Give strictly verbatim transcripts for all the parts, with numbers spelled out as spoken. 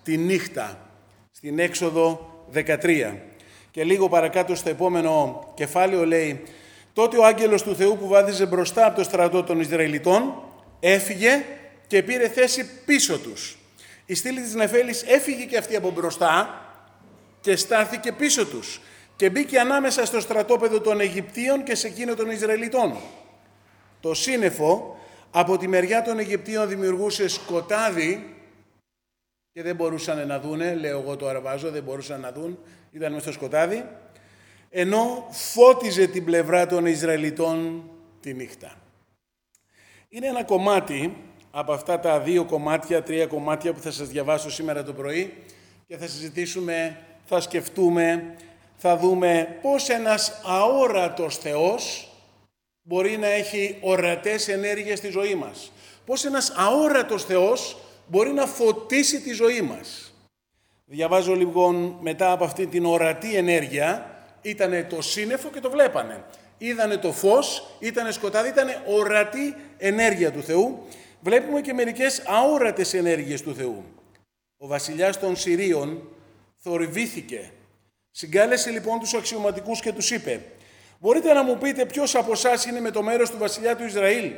τη νύχτα, στην Έξοδο δεκατρία. Και λίγο παρακάτω στο επόμενο κεφάλαιο λέει «Τότε ο άγγελος του Θεού που βάδιζε μπροστά από το στρατό των Ισραηλιτών έφυγε και πήρε θέση πίσω τους. Η στήλη της Νεφέλης έφυγε και αυτή από μπροστά και στάθηκε πίσω τους και μπήκε ανάμεσα στο στρατόπεδο των Αιγυπτίων και σε εκείνο των Ισραηλιτών. Το σύννεφο από τη μεριά των Αιγυπτίων δημιουργούσε σκοτάδι και δεν μπορούσαν να δούνε, λέω εγώ το αραβάζω, δεν μπορούσαν να δουν, ήταν μες στο σκοτάδι, ενώ φώτιζε την πλευρά των Ισραηλιτών τη νύχτα». Είναι ένα κομμάτι από αυτά τα δύο κομμάτια, τρία κομμάτια που θα σας διαβάσω σήμερα το πρωί και θα συζητήσουμε, θα σκεφτούμε, θα δούμε πώς ένας αόρατος Θεός μπορεί να έχει ορατές ενέργειες στη ζωή μας. Πώς ένας αόρατος Θεός μπορεί να φωτίσει τη ζωή μας. Διαβάζω λοιπόν μετά από αυτή την ορατή ενέργεια, ήτανε το σύννεφο και το βλέπανε. Είδανε το φως, ήτανε σκοτάδι, ήτανε ορατή ενέργεια του Θεού. Βλέπουμε και μερικές αόρατες ενέργειες του Θεού. Ο βασιλιάς των Συρίων θορυβήθηκε. Συγκάλεσε λοιπόν τους αξιωματικούς και τους είπε «Μπορείτε να μου πείτε ποιος από εσάς είναι με το μέρος του βασιλιά του Ισραήλ?»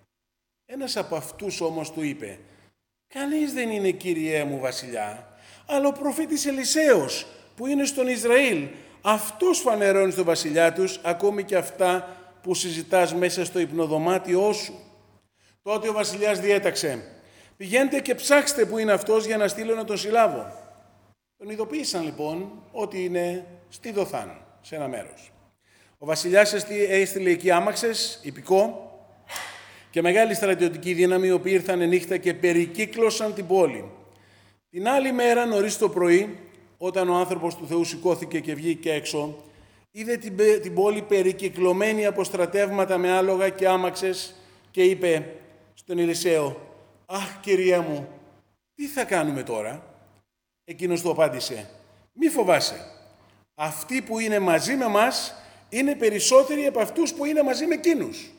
Ένας από αυτούς όμως του είπε «Κανείς δεν είναι, κύριέ μου βασιλιά, αλλά ο προφήτης Ελισέος που είναι στον Ισραήλ. Αυτός φανερώνει στον βασιλιά τους ακόμη και αυτά που συζητάς μέσα στο υπνοδωμάτιό σου». Τότε ο βασιλιάς διέταξε «Πηγαίνετε και ψάξτε που είναι αυτός για να στείλω να τον συλλάβω». Τον ειδοποίησαν λοιπόν ότι είναι στη Δοθάν, σε ένα μέρος. Ο βασιλιάς έστειλε εκεί άμαξες, ιππικό και μεγάλη στρατιωτική δύναμη, οι οποίοι ήρθαν νύχτα και περικύκλωσαν την πόλη. Την άλλη μέρα, νωρίς το πρωί, όταν ο άνθρωπος του Θεού σηκώθηκε και βγήκε έξω, είδε την, την πόλη περικυκλωμένη από στρατεύματα με άλογα και άμαξες και είπε στον Ελισαίο «Αχ, κυρία μου, τι θα κάνουμε τώρα?» Εκείνος του απάντησε «Μη φοβάσαι, αυτοί που είναι μαζί με μας είναι περισσότεροι από αυτούς που είναι μαζί με εκείνους».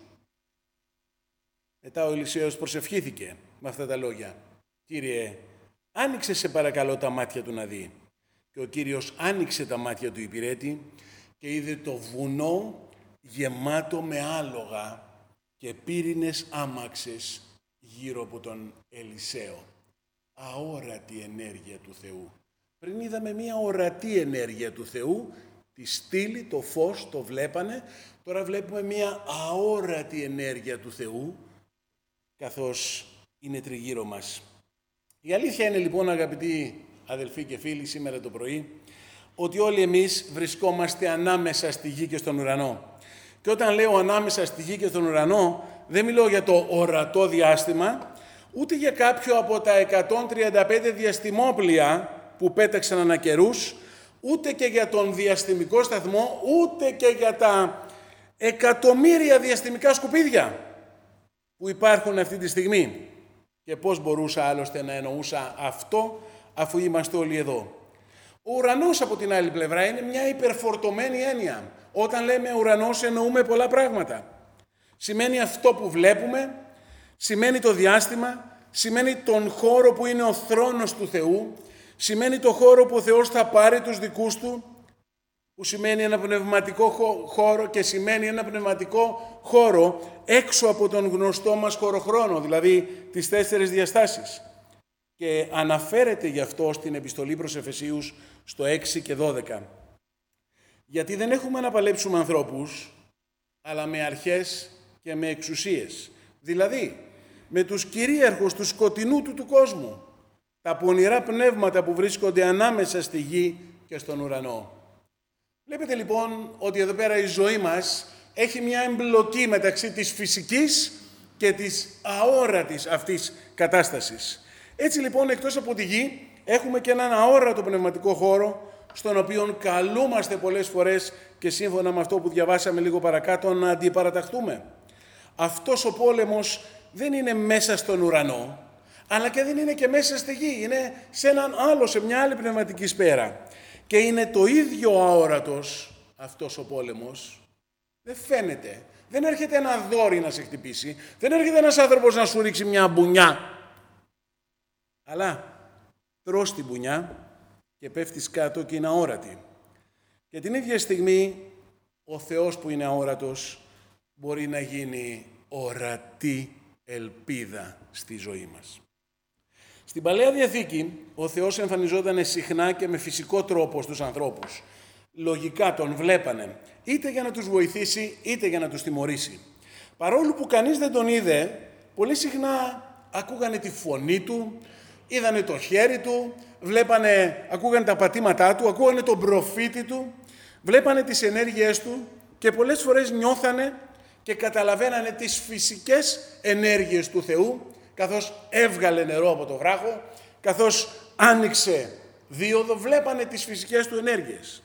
Μετά ο Ελισέος προσευχήθηκε με αυτά τα λόγια «Κύριε, άνοιξε σε παρακαλώ τα μάτια του να δει». Και ο Κύριος άνοιξε τα μάτια του υπηρέτη και είδε το βουνό γεμάτο με άλογα και πύρινες άμαξες γύρω από τον Ελισαίο. Αόρατη ενέργεια του Θεού. Πριν είδαμε μία ορατή ενέργεια του Θεού, τη στήλη, το φως, το βλέπανε. Τώρα βλέπουμε μία αόρατη ενέργεια του Θεού, καθώς είναι τριγύρω μας. Η αλήθεια είναι λοιπόν, αγαπητοί αδελφοί και φίλοι, σήμερα το πρωί, ότι όλοι εμείς βρισκόμαστε ανάμεσα στη γη και στον ουρανό. Και όταν λέω ανάμεσα στη γη και στον ουρανό, δεν μιλώ για το ορατό διάστημα, ούτε για κάποιο από τα εκατόν τριάντα πέντε διαστημόπλια που πέταξαν ανά καιρούς, ούτε και για τον διαστημικό σταθμό, ούτε και για τα εκατομμύρια διαστημικά σκουπίδια που υπάρχουν αυτή τη στιγμή. Και πώς μπορούσα άλλωστε να εννοούσα αυτό, αφού είμαστε όλοι εδώ. Ο ουρανός από την άλλη πλευρά είναι μια υπερφορτωμένη έννοια. Όταν λέμε ουρανός εννοούμε πολλά πράγματα. Σημαίνει αυτό που βλέπουμε, σημαίνει το διάστημα, σημαίνει τον χώρο που είναι ο θρόνος του Θεού, σημαίνει το χώρο που ο Θεός θα πάρει τους δικούς του, που σημαίνει ένα πνευματικό χώρο και σημαίνει ένα πνευματικό χώρο έξω από τον γνωστό μας χωροχρόνο, δηλαδή τις τέσσερις διαστάσεις. Και αναφέρεται γι' αυτό στην επιστολή προς Εφεσίους στο έξι και δώδεκα. Γιατί δεν έχουμε να παλέψουμε ανθρώπους, αλλά με αρχές και με εξουσίες. Δηλαδή, με τους κυρίαρχους του σκοτεινού του του κόσμου, τα πονηρά πνεύματα που βρίσκονται ανάμεσα στη γη και στον ουρανό. Βλέπετε λοιπόν ότι εδώ πέρα η ζωή μας έχει μια εμπλοκή μεταξύ της φυσικής και της αόρατης αυτής κατάστασης. Έτσι λοιπόν, εκτός από τη γη, έχουμε και έναν αόρατο πνευματικό χώρο, στον οποίο καλούμαστε πολλές φορές και σύμφωνα με αυτό που διαβάσαμε λίγο παρακάτω να αντιπαραταχθούμε. Αυτός ο πόλεμος δεν είναι μέσα στον ουρανό, αλλά και δεν είναι και μέσα στη γη, είναι σε έναν άλλο, σε μια άλλη πνευματική σφαίρα. Και είναι το ίδιο αόρατος αυτός ο πόλεμος, δεν φαίνεται. Δεν έρχεται ένα δόρυ να σε χτυπήσει, δεν έρχεται ένας άνθρωπος να σου ρίξει μια μπουνιά. Αλλά τρως την πουνιά και πέφτεις κάτω και είναι αόρατη. Και την ίδια στιγμή ο Θεός που είναι αόρατος μπορεί να γίνει ορατή ελπίδα στη ζωή μας. Στην Παλαιά Διαθήκη ο Θεός εμφανιζόταν συχνά και με φυσικό τρόπο στους ανθρώπους. Λογικά τον βλέπανε, είτε για να τους βοηθήσει, είτε για να τους τιμωρήσει. Παρόλο που κανείς δεν τον είδε, πολύ συχνά ακούγανε τη φωνή του, είδανε το χέρι του, βλέπανε, ακούγανε τα πατήματά του, ακούγανε τον προφήτη του, βλέπανε τις ενέργειές του και πολλές φορές νιώθανε και καταλαβαίνανε τις φυσικές ενέργειες του Θεού, καθώς έβγαλε νερό από το βράχο, καθώς άνοιξε δίωδο, βλέπανε τις φυσικές του ενέργειες.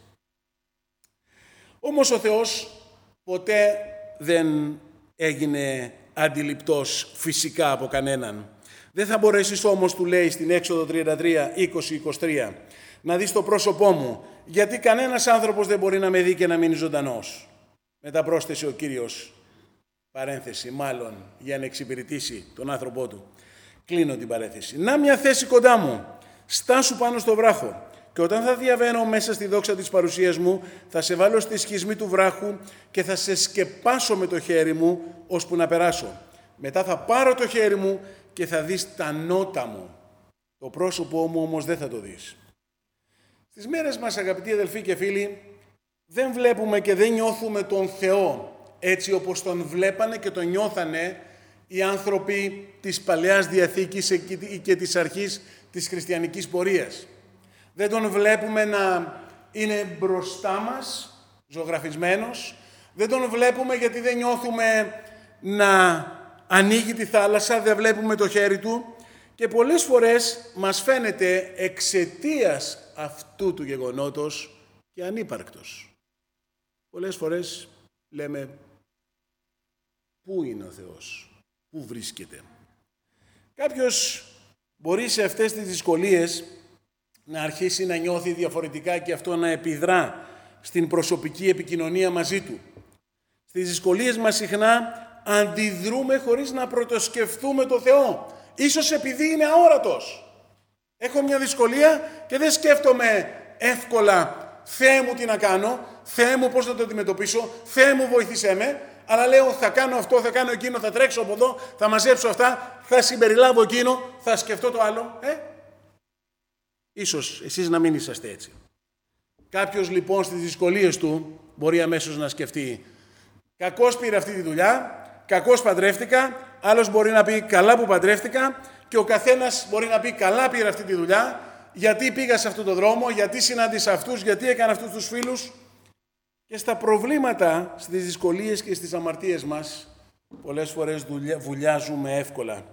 Όμως ο Θεός ποτέ δεν έγινε αντιληπτός φυσικά από κανέναν. Δεν θα μπορέσεις όμως, του λέει στην Έξοδο τριάντα τρία, είκοσι είκοσι τρία, να δεις το πρόσωπό μου, γιατί κανένας άνθρωπος δεν μπορεί να με δει και να μείνει ζωντανός. Μετά πρόσθεσε ο Κύριος, παρένθεση, μάλλον για να εξυπηρετήσει τον άνθρωπό του. Κλείνω την παρένθεση. Να μια θέση κοντά μου, στάσου πάνω στο βράχο και όταν θα διαβαίνω μέσα στη δόξα της παρουσίας μου, θα σε βάλω στη σχισμή του βράχου και θα σε σκεπάσω με το χέρι μου, ώσπου να περάσω. Μετά θα πάρω το χέρι μου και θα δεις τα νότα μου. Το πρόσωπό μου όμως δεν θα το δεις. Στις μέρες μας, αγαπητοί αδελφοί και φίλοι, δεν βλέπουμε και δεν νιώθουμε τον Θεό έτσι όπως τον βλέπανε και τον νιώθανε οι άνθρωποι της Παλαιάς Διαθήκης και της αρχής της χριστιανικής πορείας. Δεν τον βλέπουμε να είναι μπροστά μας, ζωγραφισμένος. Δεν τον βλέπουμε γιατί δεν νιώθουμε να ανοίγει τη θάλασσα, δεν βλέπουμε το χέρι του και πολλές φορές μας φαίνεται εξαιτίας αυτού του γεγονότος και ανύπαρκτος. Πολλές φορές λέμε, πού είναι ο Θεός, πού βρίσκεται. Κάποιος μπορεί σε αυτές τις δυσκολίες να αρχίσει να νιώθει διαφορετικά και αυτό να επιδρά στην προσωπική επικοινωνία μαζί του. Στις δυσκολίες μας συχνά αντιδρούμε χωρίς να πρωτοσκεφτούμε το Θεό. Ίσως επειδή είναι αόρατος. Έχω μια δυσκολία και δεν σκέφτομαι εύκολα, Θεέ μου τι να κάνω, Θεέ μου πώς θα το αντιμετωπίσω, Θεέ μου βοήθησέ με, αλλά λέω θα κάνω αυτό, θα κάνω εκείνο, θα τρέξω από εδώ, θα μαζέψω αυτά, θα συμπεριλάβω εκείνο, θα σκεφτώ το άλλο. Ε? Ίσως εσείς να μην είσαστε έτσι. Κάποιος λοιπόν στις δυσκολίες του μπορεί αμέσως να σκεφτεί, κακώς πήρε αυτή τη δουλειά, κακώς παντρεύτηκα, άλλος μπορεί να πει καλά που παντρεύτηκα και ο καθένας μπορεί να πει καλά πήρε αυτή τη δουλειά, γιατί πήγα σε αυτόν τον δρόμο, γιατί συνάντησα αυτούς, γιατί έκανα αυτούς τους φίλους. Και στα προβλήματα, στις δυσκολίες και στις αμαρτίες μας, πολλές φορές βουλιάζουμε εύκολα.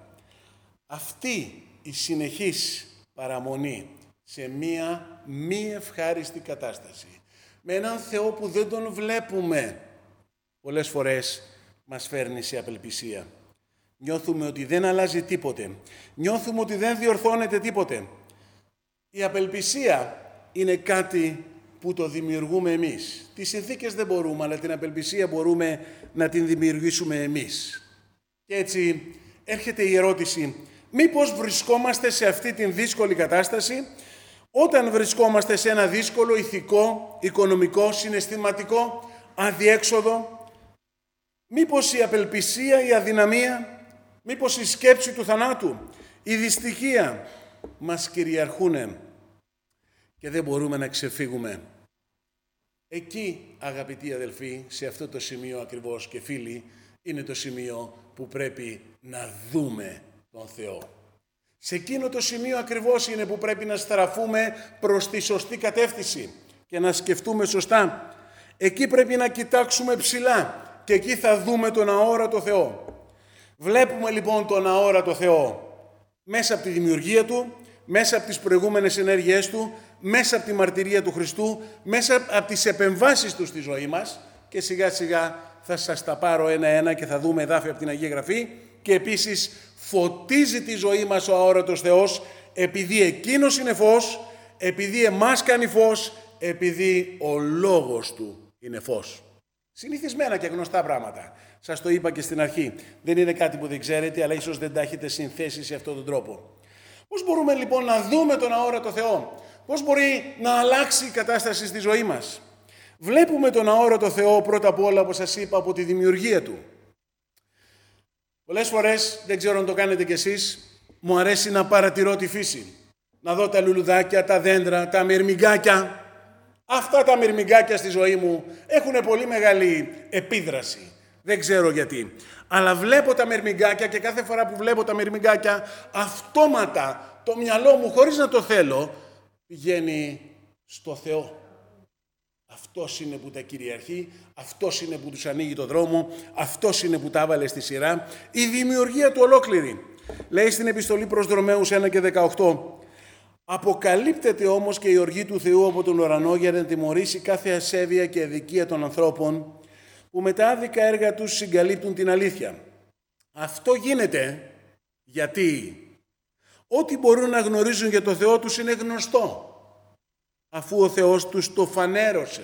Αυτή η συνεχής παραμονή σε μία μη ευχάριστη κατάσταση, με έναν Θεό που δεν τον βλέπουμε, πολλές φορές μας φέρνει σε απελπισία. Νιώθουμε ότι δεν αλλάζει τίποτε. Νιώθουμε ότι δεν διορθώνεται τίποτε. Η απελπισία είναι κάτι που το δημιουργούμε εμείς. Τις συνθήκες δεν μπορούμε, αλλά την απελπισία μπορούμε να την δημιουργήσουμε εμείς. Και έτσι έρχεται η ερώτηση, μήπως βρισκόμαστε σε αυτή την δύσκολη κατάσταση, όταν βρισκόμαστε σε ένα δύσκολο ηθικό, οικονομικό, συναισθηματικό αδιέξοδο, μήπως η απελπισία, η αδυναμία, μήπως η σκέψη του θανάτου, η δυστυχία μας κυριαρχούν και δεν μπορούμε να ξεφύγουμε. Εκεί, αγαπητοί αδελφοί, σε αυτό το σημείο ακριβώς και φίλοι, είναι το σημείο που πρέπει να δούμε τον Θεό. Σε εκείνο το σημείο ακριβώς είναι που πρέπει να στραφούμε προς τη σωστή κατεύθυνση και να σκεφτούμε σωστά. Εκεί πρέπει να κοιτάξουμε ψηλά και εκεί θα δούμε τον αόρατο Θεό. Βλέπουμε λοιπόν τον αόρατο Θεό μέσα από τη δημιουργία Του, μέσα από τις προηγούμενες ενέργειές Του, μέσα από τη μαρτυρία του Χριστού, μέσα από τις επεμβάσεις Του στη ζωή μας και σιγά σιγά θα σας τα πάρω ένα-ένα και θα δούμε εδάφια από την Αγία Γραφή και επίσης φωτίζει τη ζωή μας ο αόρατος Θεός επειδή Εκείνος είναι φως, επειδή εμάς κάνει φως, επειδή ο λόγος Του είναι φως. Συνηθισμένα και γνωστά πράγματα. Σας το είπα και στην αρχή. Δεν είναι κάτι που δεν ξέρετε, αλλά ίσως δεν τα έχετε συνθέσει σε αυτόν τον τρόπο. Πώς μπορούμε λοιπόν να δούμε τον αόρατο Θεό? Πώς μπορεί να αλλάξει η κατάσταση στη ζωή μας? Βλέπουμε τον αόρατο Θεό πρώτα απ' όλα, όπως σας είπα, από τη δημιουργία Του. Πολλές φορές, δεν ξέρω αν το κάνετε κι εσείς, μου αρέσει να παρατηρώ τη φύση. Να δω τα λουλουδάκια, τα δέντρα, τα μυρμηγκάκια. Αυτά τα μυρμηγκάκια στη ζωή μου έχουν πολύ μεγάλη επίδραση. Δεν ξέρω γιατί. Αλλά βλέπω τα μυρμηγκάκια και κάθε φορά που βλέπω τα μυρμηγκάκια, αυτόματα το μυαλό μου, χωρίς να το θέλω, πηγαίνει στο Θεό. Αυτός είναι που τα κυριαρχεί, αυτός είναι που τους ανοίγει το δρόμο, αυτός είναι που τα έβαλε στη σειρά. Η δημιουργία του ολόκληρη. Λέει στην επιστολή προς Ρωμαίους ένα και δεκαοκτώ. Αποκαλύπτεται όμως και η οργή του Θεού από τον ουρανό για να τιμωρήσει κάθε ασέβεια και αδικία των ανθρώπων που με τα άδικα έργα τους συγκαλύπτουν την αλήθεια. Αυτό γίνεται γιατί ό,τι μπορούν να γνωρίζουν για το Θεό τους είναι γνωστό, αφού ο Θεός τους το φανέρωσε.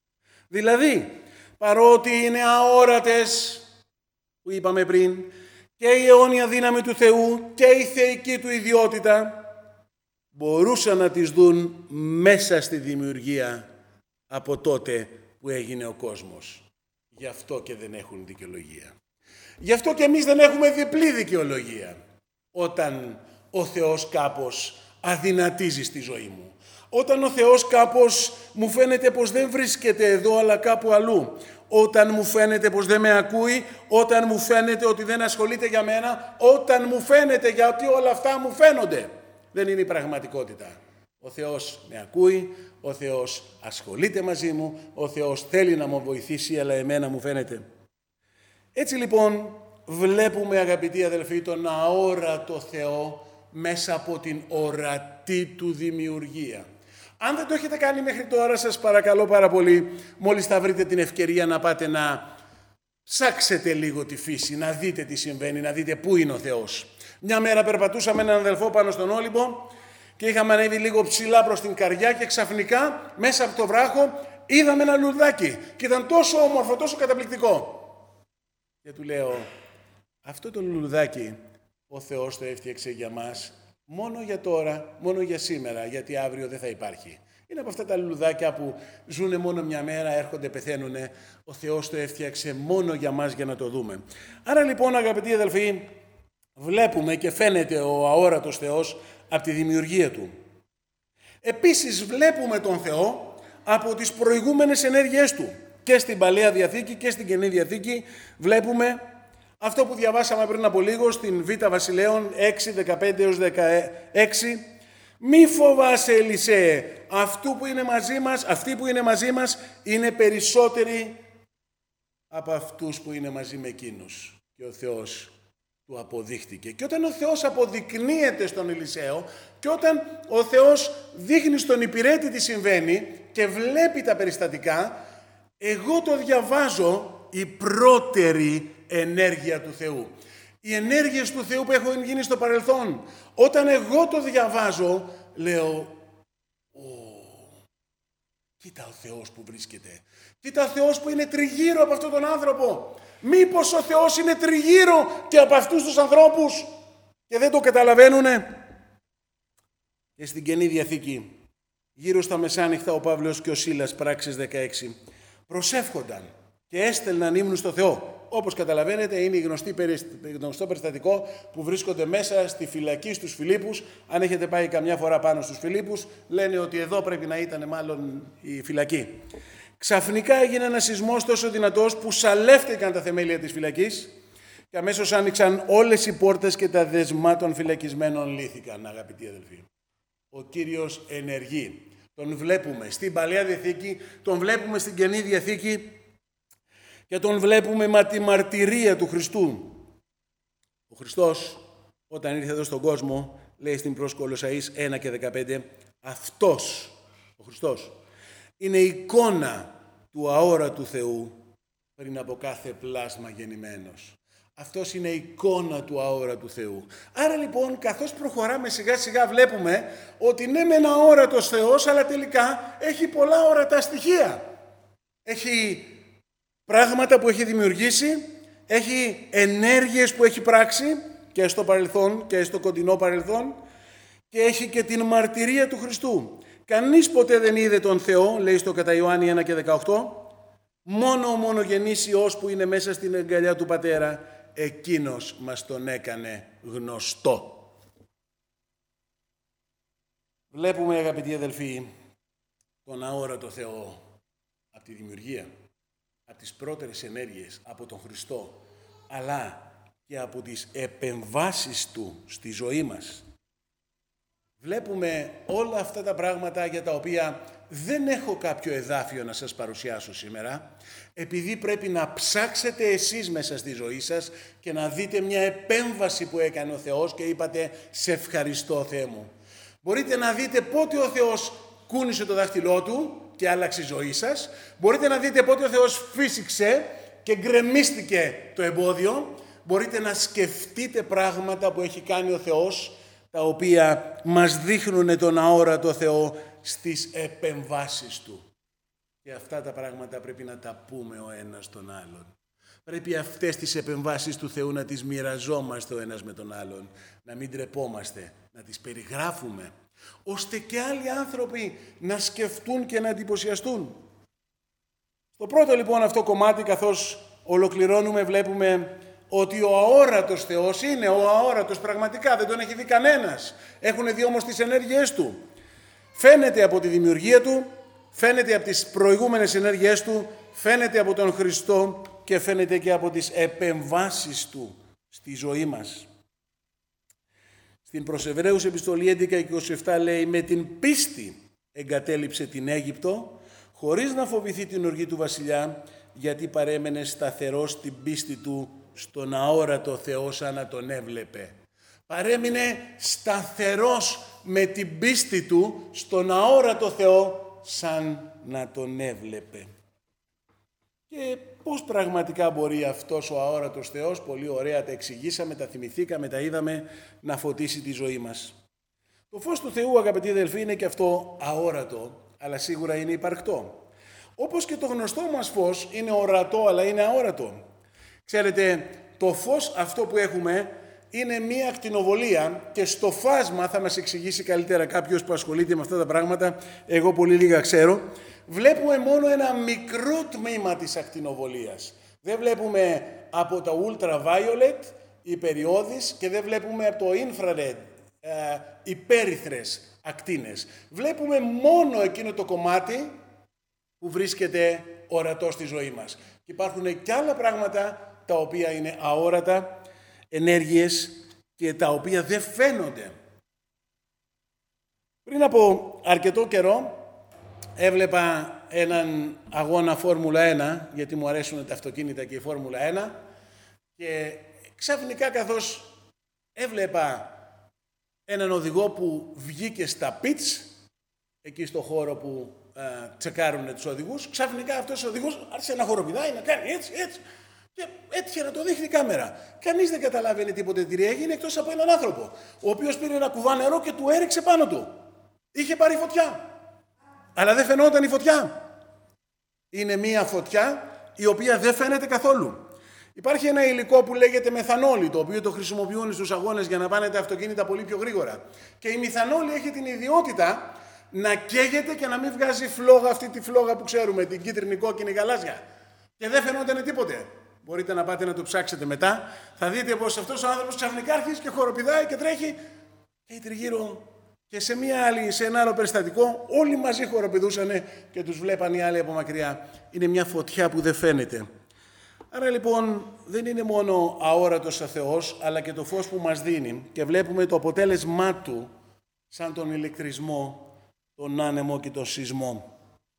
Δηλαδή, παρότι είναι αόρατες, που είπαμε πριν, και η αιώνια δύναμη του Θεού και η θεϊκή του ιδιότητα, μπορούσαν να τις δουν μέσα στη δημιουργία από τότε που έγινε ο κόσμος. Γι' αυτό και δεν έχουν δικαιολογία. Γι' αυτό και εμείς δεν έχουμε διπλή δικαιολογία όταν ο Θεός κάπως αδυνατίζει στη ζωή μου. Όταν ο Θεός κάπως μου φαίνεται πως δεν βρίσκεται εδώ αλλά κάπου αλλού. Όταν μου φαίνεται πως δεν με ακούει, όταν μου φαίνεται ότι δεν ασχολείται για μένα, όταν μου φαίνεται γιατί όλα αυτά μου φαίνονται. Δεν είναι η πραγματικότητα. Ο Θεός με ακούει, ο Θεός ασχολείται μαζί μου, ο Θεός θέλει να μου βοηθήσει, αλλά εμένα μου φαίνεται. Έτσι λοιπόν βλέπουμε, αγαπητοί αδελφοί, τον αόρατο Θεό μέσα από την ορατή του δημιουργία. Αν δεν το έχετε κάνει μέχρι τώρα, σας παρακαλώ πάρα πολύ, μόλις θα βρείτε την ευκαιρία να πάτε να ψάξετε λίγο τη φύση, να δείτε τι συμβαίνει, να δείτε πού είναι ο Θεός. Μια μέρα περπατούσαμε έναν αδελφό πάνω στον Όλυμπο και είχαμε ανέβει λίγο ψηλά προς την καρδιά και ξαφνικά μέσα από το βράχο είδαμε ένα λουλουδάκι και ήταν τόσο όμορφο, τόσο καταπληκτικό. Και του λέω, αυτό το λουλουδάκι ο Θεός το έφτιαξε για μας μόνο για τώρα, μόνο για σήμερα, γιατί αύριο δεν θα υπάρχει. Είναι από αυτά τα λουλουδάκια που ζουν μόνο μια μέρα, έρχονται, πεθαίνουν. Ο Θεός το έφτιαξε μόνο για μας για να το δούμε. Άρα λοιπόν, αγαπητοί αδελφοί, βλέπουμε και φαίνεται ο αόρατος Θεός από τη δημιουργία Του. Επίσης βλέπουμε τον Θεό από τις προηγούμενες ενέργειές Του. Και στην Παλαιά Διαθήκη και στην Καινή Διαθήκη βλέπουμε αυτό που διαβάσαμε πριν από λίγο στην Β' Βασιλέων έξι, δεκαπέντε έως δεκαέξι. Μη φοβάσαι, Ελισέ, αυτού που είναι μαζί μας, αυτοί που είναι μαζί μας είναι περισσότεροι από αυτούς που είναι μαζί με εκείνους. Και ο Θεός του αποδείχτηκε. Και όταν ο Θεός αποδεικνύεται στον Ελισαίο και όταν ο Θεός δείχνει στον υπηρέτη τι συμβαίνει και βλέπει τα περιστατικά, εγώ το διαβάζω η πρώτερη ενέργεια του Θεού. Οι ενέργειες του Θεού που έχουν γίνει στο παρελθόν. Όταν εγώ το διαβάζω, λέω, Ω, κοίτα ο Θεός που βρίσκεται. Κοίτα ο Θεός που είναι τριγύρω από αυτόν τον άνθρωπο. Μήπως ο Θεός είναι τριγύρω και από αυτούς τους ανθρώπους και δεν το καταλαβαίνουνε. Και στην Καινή Διαθήκη, γύρω στα μεσάνυχτα, ο Παύλος και ο Σίλας, Πράξεις δεκαέξι, προσεύχονταν και έστελναν ύμνους στο Θεό. Όπως καταλαβαίνετε, είναι η γνωστή, γνωστό περιστατικό που βρίσκονται μέσα στη φυλακή στους Φιλίππους. Αν έχετε πάει καμιά φορά πάνω στους Φιλίππους, λένε ότι εδώ πρέπει να ήταν μάλλον η φυλακή. Ξαφνικά έγινε ένας σεισμός τόσο δυνατός που σαλεύτηκαν τα θεμέλια της φυλακής και αμέσως άνοιξαν όλες οι πόρτες και τα δεσμά των φυλακισμένων λύθηκαν, αγαπητοί αδελφοί. Ο Κύριος ενεργεί. Τον βλέπουμε στην Παλαιά Διαθήκη, τον βλέπουμε στην Καινή Διαθήκη και τον βλέπουμε με τη μαρτυρία του Χριστού. Ο Χριστός, όταν ήρθε εδώ στον κόσμο, λέει στην προς Κολοσσαείς ένα και δεκαπέντε, αυτός, ο Χριστός, είναι εικόνα του αόρατου Θεού πριν από κάθε πλάσμα γεννημένος. Αυτός είναι εικόνα του αόρατου Θεού. Άρα λοιπόν, καθώς προχωράμε σιγά σιγά βλέπουμε ότι ναι μεν αόρατος Θεός, αλλά τελικά έχει πολλά ορατά στοιχεία. Έχει πράγματα που έχει δημιουργήσει, έχει ενέργειες που έχει πράξει και στο παρελθόν και στο κοντινό παρελθόν και έχει και την μαρτυρία του Χριστού. Κανείς ποτέ δεν είδε τον Θεό, λέει στο κατά Ιωάννη ένα και δεκαοκτώ, μόνο ο μονογενής Υιός που είναι μέσα στην αγκαλιά του Πατέρα, εκείνος μας τον έκανε γνωστό. Βλέπουμε, αγαπητοί αδελφοί, τον αόρατο Θεό από τη δημιουργία, από τις πρώτερες ενέργειες, από τον Χριστό, αλλά και από τις επεμβάσεις Του στη ζωή μας. Βλέπουμε όλα αυτά τα πράγματα για τα οποία δεν έχω κάποιο εδάφιο να σας παρουσιάσω σήμερα, επειδή πρέπει να ψάξετε εσείς μέσα στη ζωή σας και να δείτε μια επέμβαση που έκανε ο Θεός και είπατε «Σε ευχαριστώ, Θεέ μου». Μπορείτε να δείτε πότε ο Θεός κούνησε το δάχτυλό Του και άλλαξε η ζωή σας. Μπορείτε να δείτε πότε ο Θεός φύσηξε και γκρεμίστηκε το εμπόδιο. Μπορείτε να σκεφτείτε πράγματα που έχει κάνει ο Θεός, τα οποία μας δείχνουν τον αόρατο Θεό στις επεμβάσεις Του. Και αυτά τα πράγματα πρέπει να τα πούμε ο ένας τον άλλον. Πρέπει αυτές τις επεμβάσεις του Θεού να τις μοιραζόμαστε ο ένας με τον άλλον. Να μην τρεπόμαστε, να τις περιγράφουμε, ώστε και άλλοι άνθρωποι να σκεφτούν και να εντυπωσιαστούν. Στο πρώτο λοιπόν αυτό κομμάτι, καθώς ολοκληρώνουμε, βλέπουμε ότι ο αόρατος Θεός είναι ο αόρατος πραγματικά, δεν τον έχει δει κανένας. Έχουν δει όμως τις ενέργειές Του. Φαίνεται από τη δημιουργία Του, φαίνεται από τις προηγούμενες ενέργειές Του, φαίνεται από τον Χριστό και φαίνεται και από τις επεμβάσεις Του στη ζωή μας. Στην προς Εβραίους επιστολή έντεκα και είκοσι επτά λέει «Με την πίστη εγκατέλειψε την Αίγυπτο, χωρίς να φοβηθεί την οργή του βασιλιά, γιατί παρέμενε σταθερός στην πίστη του στον αόρατο Θεό σαν να τον έβλεπε». Παρέμεινε σταθερός με την πίστη του στον αόρατο Θεό σαν να τον έβλεπε. Και πώς πραγματικά μπορεί αυτός ο αόρατος Θεός, πολύ ωραία τα εξηγήσαμε, τα θυμηθήκαμε, τα είδαμε, να φωτίσει τη ζωή μας. Το φως του Θεού, αγαπητοί αδελφοί, είναι και αυτό αόρατο, αλλά σίγουρα είναι υπαρκτό. Όπως και το γνωστό μας φως είναι ορατό, αλλά είναι αόρατο. Ξέρετε, το φως αυτό που έχουμε είναι μία ακτινοβολία και στο φάσμα, θα μας εξηγήσει καλύτερα κάποιος που ασχολείται με αυτά τα πράγματα, εγώ πολύ λίγα ξέρω, βλέπουμε μόνο ένα μικρό τμήμα της ακτινοβολίας. Δεν βλέπουμε από τα ultraviolet υπεριώδεις και δεν βλέπουμε από το infrared ε, υπέρυθρες ακτίνες. Βλέπουμε μόνο εκείνο το κομμάτι που βρίσκεται ορατό στη ζωή μας. Και υπάρχουν και άλλα πράγματα τα οποία είναι αόρατα, ενέργειες και τα οποία δεν φαίνονται. Πριν από αρκετό καιρό έβλεπα έναν αγώνα Φόρμουλα ένα, γιατί μου αρέσουν τα αυτοκίνητα και η Φόρμουλα ένα, και ξαφνικά καθώς έβλεπα έναν οδηγό που βγήκε στα πιτς, εκεί στο χώρο που α, τσεκάρουν τους οδηγούς, ξαφνικά αυτός ο οδηγός άρχισε να χοροπηδάει, να κάνει έτσι, έτσι, και έτυχε να το δείχνει η κάμερα. Κανείς δεν καταλάβαινε τίποτε τι έγινε, εκτός από έναν άνθρωπο, ο οποίος πήρε ένα κουβά νερό και του έριξε πάνω του. Είχε πάρει φωτιά. Αλλά δεν φαινόταν η φωτιά. Είναι μία φωτιά η οποία δεν φαίνεται καθόλου. Υπάρχει ένα υλικό που λέγεται μεθανόλη, το οποίο το χρησιμοποιούν στους αγώνες για να πάνε τα αυτοκίνητα πολύ πιο γρήγορα. Και η μεθανόλη έχει την ιδιότητα να καίγεται και να μην βγάζει φλόγα, αυτή τη φλόγα που ξέρουμε, την κίτρινη, κόκκινη, γαλάζια. Και δεν φαινόταν τίποτε. Μπορείτε να πάτε να το ψάξετε μετά. Θα δείτε πως αυτός ο άνθρωπος ξαφνικά αρχίζει και χοροπηδάει και τρέχει και τριγύρω. Και σε, μια άλλη, σε ένα άλλο περιστατικό όλοι μαζί χοροπηδούσανε και τους βλέπαν οι άλλοι από μακριά. Είναι μια φωτιά που δεν φαίνεται. Άρα λοιπόν δεν είναι μόνο αόρατος ο Θεός, αλλά και το φως που μας δίνει. Και βλέπουμε το αποτέλεσμά του σαν τον ηλεκτρισμό, τον άνεμο και τον σεισμό.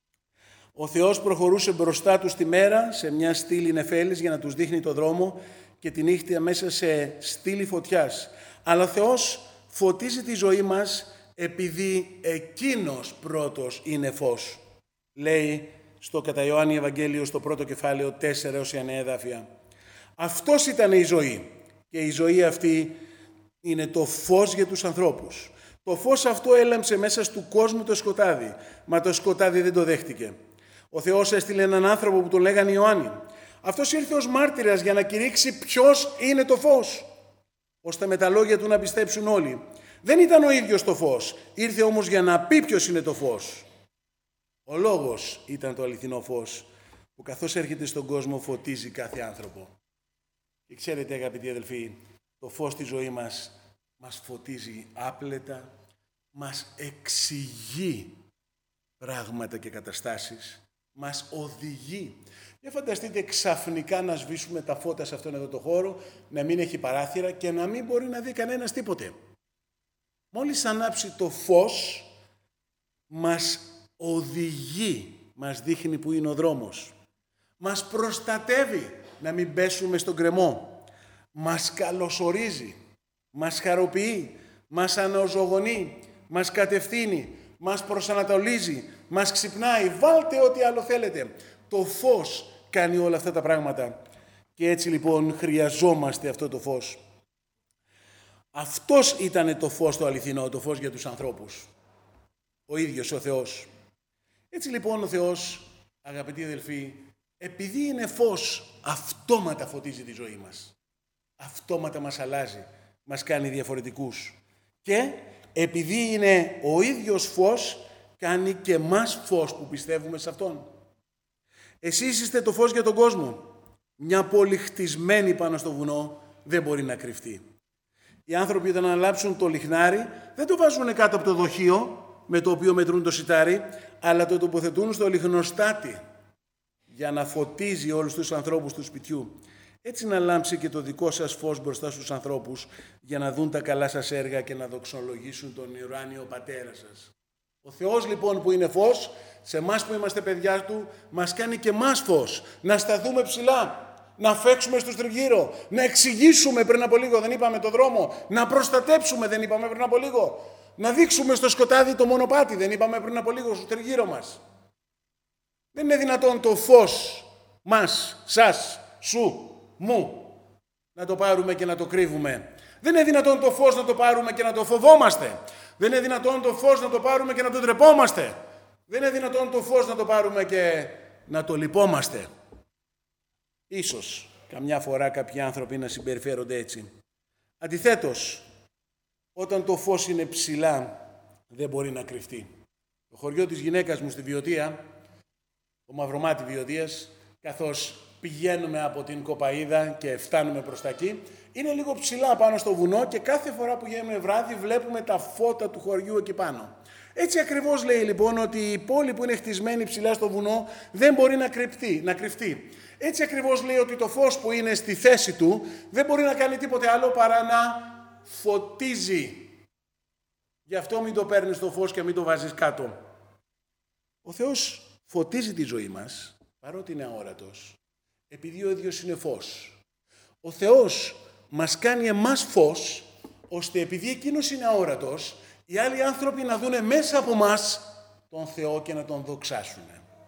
Ο Θεός προχωρούσε μπροστά τους τη μέρα σε μια στήλη νεφέλης για να τους δείχνει το δρόμο και τη νύχτα μέσα σε στήλη φωτιάς. Αλλά ο Θεός φωτίζει τη ζωή μας επειδή εκείνος πρώτος είναι φως. Λέει στο κατά Ιωάννη Ευαγγέλιο στο πρώτο κεφάλαιο τέσσερα έως εννέα εδάφια. Αυτός ήταν η ζωή και η ζωή αυτή είναι το φως για τους ανθρώπους. Το φως αυτό έλαμψε μέσα του κόσμου το σκοτάδι, μα το σκοτάδι δεν το δέχτηκε. Ο Θεός έστειλε έναν άνθρωπο που τον λέγανε Ιωάννη. Αυτός ήρθε ως μάρτυρας για να κηρύξει ποιος είναι το φως, ώστε με τα λόγια του να πιστέψουν όλοι. Δεν ήταν ο ίδιος το φως. Ήρθε όμως για να πει ποιος είναι το φως. Ο Λόγος ήταν το αληθινό φως που καθώς έρχεται στον κόσμο φωτίζει κάθε άνθρωπο. Και ξέρετε αγαπητοί αδελφοί, το φως της ζωής μας μας φωτίζει άπλετα, μας εξηγεί πράγματα και καταστάσεις, μας οδηγεί. Για φανταστείτε ξαφνικά να σβήσουμε τα φώτα σε αυτόν εδώ το χώρο, να μην έχει παράθυρα και να μην μπορεί να δει κανένας τίποτε. Μόλις ανάψει το φως, μας οδηγεί, μας δείχνει που είναι ο δρόμος. Μας προστατεύει να μην πέσουμε στον κρεμό. Μας καλωσορίζει, μας χαροποιεί, μας αναζωογονεί, μας κατευθύνει, μας προσανατολίζει, μας ξυπνάει. Βάλτε ό,τι άλλο θέλετε. Το φως κάνει όλα αυτά τα πράγματα. Και έτσι λοιπόν χρειαζόμαστε αυτό το φως. Αυτός ήταν το φως το αληθινό, το φως για τους ανθρώπους. Ο ίδιος ο Θεός. Έτσι λοιπόν ο Θεός, αγαπητοί αδελφοί, επειδή είναι φως, αυτόματα φωτίζει τη ζωή μας. Αυτόματα μας αλλάζει, μας κάνει διαφορετικούς. Και επειδή είναι ο ίδιος φως, κάνει και μας φως που πιστεύουμε σε Αυτόν. Εσείς είστε το φως για τον κόσμο. Μια πόλη χτισμένη πάνω στο βουνό δεν μπορεί να κρυφτεί. Οι άνθρωποι όταν αναλάψουν το λιχνάρι δεν το βάζουν κάτω από το δοχείο με το οποίο μετρούν το σιτάρι, αλλά το τοποθετούν στο λιχνοστάτη για να φωτίζει όλους τους ανθρώπους του σπιτιού. Έτσι να λάμψει και το δικό σας φως μπροστά στους ανθρώπους για να δουν τα καλά σας έργα και να δοξολογήσουν τον ουράνιο Πατέρα σας. Ο Θεός λοιπόν που είναι φως, σε εμάς που είμαστε παιδιά Του, μας κάνει και εμάς φως. Να σταθούμε ψηλά, να φέξουμε στους τριγύρω, να εξηγήσουμε πριν από λίγο, δεν είπαμε το δρόμο, να προστατέψουμε, δεν είπαμε πριν από λίγο, να δείξουμε στο σκοτάδι το μονοπάτι, δεν είπαμε πριν από λίγο, στους τριγύρω μας. Δεν είναι δυνατόν το φως μας, σας, σου, μου, να το πάρουμε και να το κρύβουμε. Δεν είναι δυνατόν το φως να το πάρουμε και να το φοβόμαστε. Δεν είναι δυνατόν το φως να το πάρουμε και να το ντρεπόμαστε. Δεν είναι δυνατόν το φως να το πάρουμε και να το λυπόμαστε. Ίσως καμιά φορά κάποιοι άνθρωποι να συμπεριφέρονται έτσι. Αντιθέτως, όταν το φως είναι ψηλά, δεν μπορεί να κρυφτεί. Το χωριό της γυναίκας μου στη Βιωτία, το Μαυρομάτι Βιωτίας, καθώς πηγαίνουμε από την Κοπαΐδα και φτάνουμε προς τα εκεί, είναι λίγο ψηλά πάνω στο βουνό και κάθε φορά που γίνουμε βράδυ βλέπουμε τα φώτα του χωριού εκεί πάνω. Έτσι ακριβώς λέει λοιπόν ότι η πόλη που είναι χτισμένη ψηλά στο βουνό δεν μπορεί να κρυφτεί. Να κρυφτεί. Έτσι ακριβώς λέει ότι το φως που είναι στη θέση του δεν μπορεί να κάνει τίποτε άλλο παρά να φωτίζει. Γι' αυτό μην το παίρνεις το φως και μην το βάζεις κάτω. Ο Θεός φωτίζει τη ζωή μας, παρότι είναι αόρατος, επειδή ο ίδιος είναι φως. Ο Θεός μας κάνει εμάς φως, ώστε επειδή εκείνος είναι αόρατος, οι άλλοι άνθρωποι να δούνε μέσα από μας τον Θεό και να τον δοξάσουν.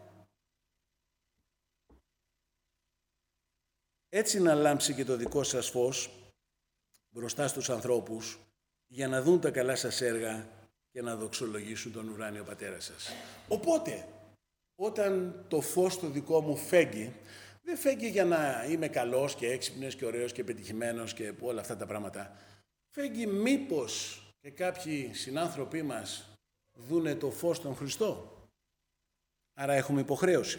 Έτσι να λάμψει και το δικό σας φως μπροστά στους ανθρώπους για να δουν τα καλά σας έργα και να δοξολογήσουν τον ουράνιο Πατέρα σας. Οπότε, όταν το φως το δικό μου φέγγει, δεν φέγγει για να είμαι καλός και έξυπνος και ωραίος και πετυχημένος και όλα αυτά τα πράγματα. Φέγγει μήπως και κάποιοι συνάνθρωποι μας δούνε το φως τον Χριστό. Άρα έχουμε υποχρέωση.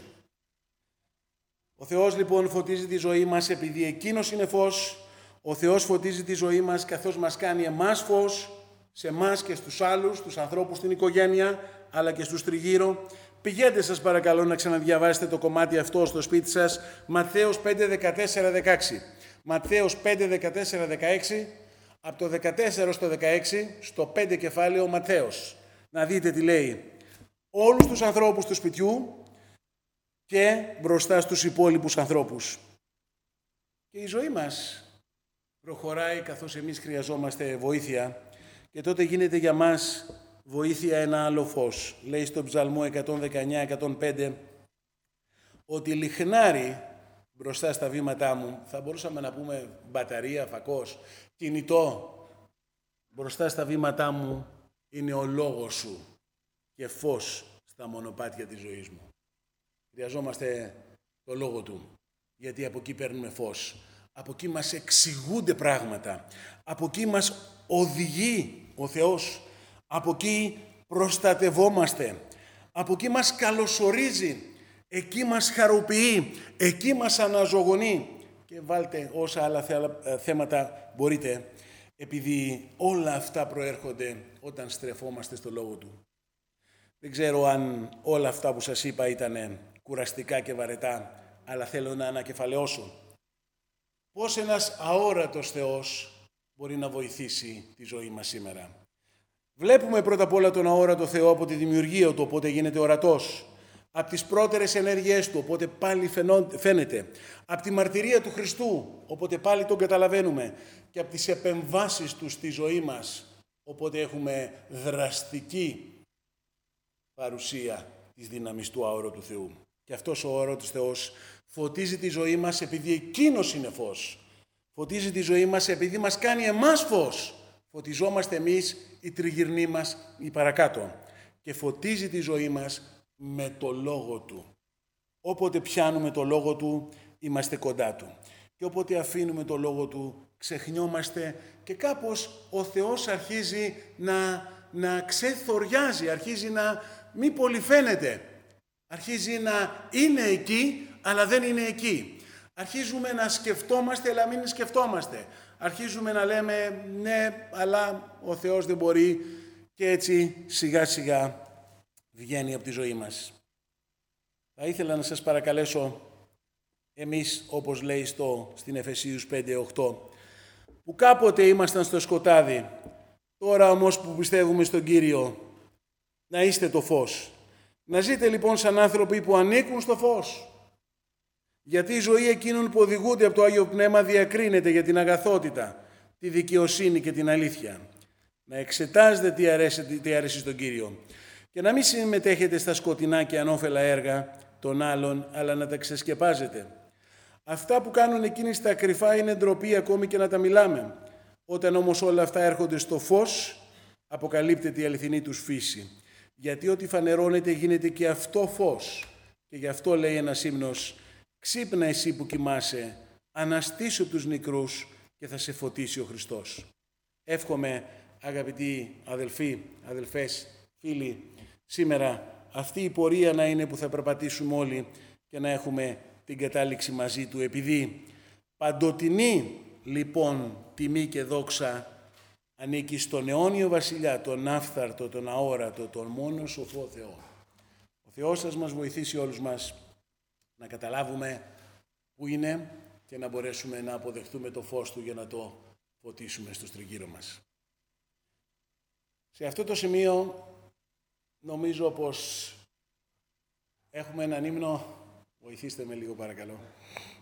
Ο Θεός λοιπόν φωτίζει τη ζωή μας επειδή Εκείνος είναι φως. Ο Θεός φωτίζει τη ζωή μας καθώς μας κάνει εμάς φως, σε εμάς και στους άλλους, τους ανθρώπους στην οικογένεια, αλλά και στους τριγύρω. Πηγαίνετε σας παρακαλώ να ξαναδιαβάσετε το κομμάτι αυτό στο σπίτι σας, Ματθαίος πέντε, δεκατέσσερα, δεκαέξι. Ματθαίος πέντε, δεκατέσσερα, δεκαέξι, από το δεκατέσσερα στο δεκαέξι, στο πέντε κεφάλαιο Ματθαίος. Να δείτε τι λέει. Όλους τους ανθρώπους του σπιτιού και μπροστά στους υπόλοιπους ανθρώπους. Και η ζωή μας προχωράει καθώς εμείς χρειαζόμαστε βοήθεια και τότε γίνεται για μας βοήθεια ένα άλλο φως. Λέει στο Ψαλμό εκατόν δεκαεννιά εκατόν πέντε ότι λιχνάρι μπροστά στα βήματά μου, θα μπορούσαμε να πούμε μπαταρία, φακός, κινητό, μπροστά στα βήματά μου είναι ο λόγος σου και φως στα μονοπάτια της ζωής μου. Χρειαζόμαστε το λόγο του, γιατί από εκεί παίρνουμε φως. Από εκεί μας εξηγούνται πράγματα. Από εκεί μας οδηγεί ο Θεός. Από εκεί προστατευόμαστε. Από εκεί μας καλωσορίζει. Εκεί μας χαροποιεί. Εκεί μας αναζωογονεί. Και βάλτε όσα άλλα θέματα μπορείτε, επειδή όλα αυτά προέρχονται όταν στρεφόμαστε στο Λόγο Του. Δεν ξέρω αν όλα αυτά που σας είπα ήταν κουραστικά και βαρετά, αλλά θέλω να ανακεφαλαιώσω. Πώς ένας αόρατος Θεός μπορεί να βοηθήσει τη ζωή μας σήμερα. Βλέπουμε πρώτα απ' όλα τον αόρατο Θεό από τη δημιουργία Του, οπότε γίνεται ορατός. Από τις πρώτερες ενέργειές Του, οπότε πάλι φαίνεται. Από τη μαρτυρία του Χριστού, οπότε πάλι τον καταλαβαίνουμε. Και από τις επεμβάσεις Του στη ζωή μας, οπότε έχουμε δραστική παρουσία της δύναμης του αόρατου Θεού. Και αυτός ο αόρατος Θεός φωτίζει τη ζωή μας επειδή Εκείνος είναι φως. Φωτίζει τη ζωή μας επειδή μας κάνει εμάς φως. Φωτιζόμαστε εμείς, οι τριγυρνοί μας, οι παρακάτω. Και φωτίζει τη ζωή μας με το Λόγο Του. Όποτε πιάνουμε το Λόγο Του, είμαστε κοντά Του. Και όποτε αφήνουμε το Λόγο Του, ξεχνιόμαστε και κάπως ο Θεός αρχίζει να, να ξεθοριάζει, αρχίζει να μη πολύ φαίνεται. Αρχίζει να είναι εκεί, αλλά δεν είναι εκεί. Αρχίζουμε να σκεφτόμαστε, αλλά μην σκεφτόμαστε. Αρχίζουμε να λέμε, ναι, αλλά ο Θεός δεν μπορεί. Και έτσι σιγά σιγά βγαίνει από τη ζωή μας. Θα ήθελα να σας παρακαλέσω, εμείς, όπως λέει στο, στην Εφεσίους πέντε οκτώ, που κάποτε ήμασταν στο σκοτάδι, τώρα όμως που πιστεύουμε στον Κύριο, να είστε το φως. Να ζείτε λοιπόν σαν άνθρωποι που ανήκουν στο φως. Γιατί η ζωή εκείνων που οδηγούνται από το Άγιο Πνεύμα διακρίνεται για την αγαθότητα, τη δικαιοσύνη και την αλήθεια. Να εξετάζετε τι αρέσει, τι αρέσει στον Κύριο και να μην συμμετέχετε στα σκοτεινά και ανώφελα έργα των άλλων, αλλά να τα ξεσκεπάζετε. Αυτά που κάνουν εκείνοι στα κρυφά είναι ντροπή ακόμη και να τα μιλάμε. Όταν όμως όλα αυτά έρχονται στο φως, αποκαλύπτεται η αληθινή τους φύση. Γιατί ό,τι φανερώνεται γίνεται και αυτό φως. Και γι' αυτό λέει ένας ύμνος, «Ξύπνα εσύ που κοιμάσαι, αναστήσου τους νεκρούς και θα σε φωτίσει ο Χριστός». Εύχομαι, αγαπητοί αδελφοί, αδελφές, φίλοι, σήμερα αυτή η πορεία να είναι που θα περπατήσουμε όλοι και να έχουμε την κατάληξη μαζί Του, επειδή παντοτινή λοιπόν τιμή και δόξα ανήκει στον αιώνιο βασιλιά, τον άφθαρτο, τον αόρατο, τον μόνο σοφό Θεό. Ο Θεός σας μας βοηθήσει όλους μας να καταλάβουμε πού είναι και να μπορέσουμε να αποδεχτούμε το φως Του για να το φωτίσουμε στους τριγύρω μας. Σε αυτό το σημείο νομίζω πως έχουμε έναν ύμνο. Βοηθήστε με λίγο παρακαλώ.